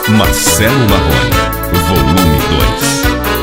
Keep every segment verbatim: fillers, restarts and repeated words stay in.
Marcelo Marrone, volume dois.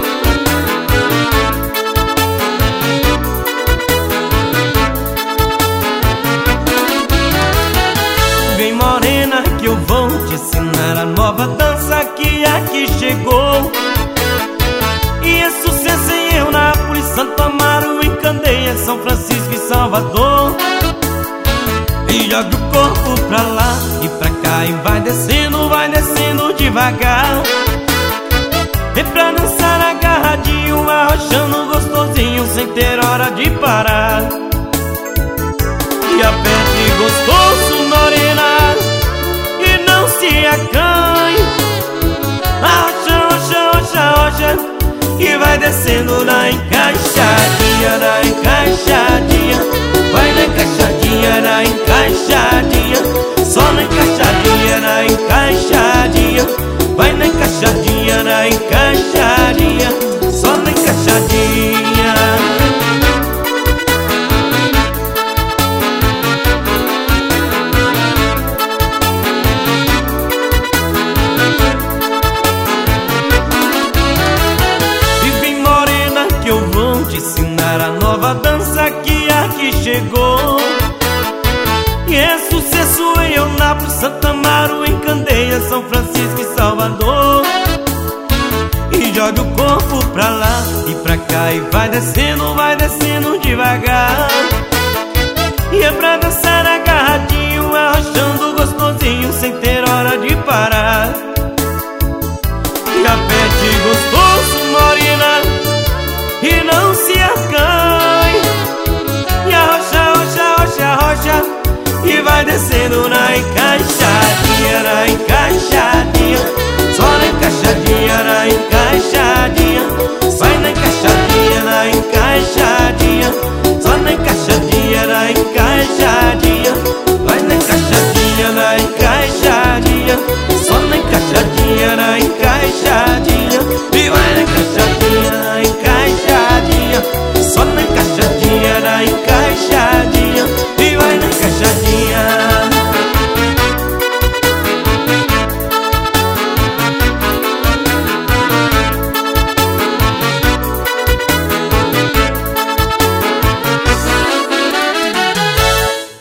Vem morena que eu vou te ensinar a nova dança que aqui chegou. E é sucesso em Eunápolis, Santo Amaro, em Candeia, São Francisco e Salvador. E joga o corpo pra lá e pra cá e vai descendo, vai descendo devagar. Vem pra dançar agarradinho, arrochando gostosinho, sem ter hora de parar. E aperte gostoso, morena, e não se acanhe. Arrocha, arrocha, arrocha, arrocha, e vai descendo na encaixadinha, na encaixadinha. Vai na encaixadinha, na encaixadinha. Só na encaixadinha, na encaixadinha. Vai na encaixadinha, na encaixadinha. Só na encaixadinha. E vem morena que eu vou te ensinar a nova dança que aqui chegou. E é sucesso em Eunápolis, Santo Amaro, em Candeia, São Francisco e Salvador. E joga o corpo pra lá e pra cá e vai descendo, vai descendo devagar. E é pra dançar agarradinho, arrochando gostosinho, sem ter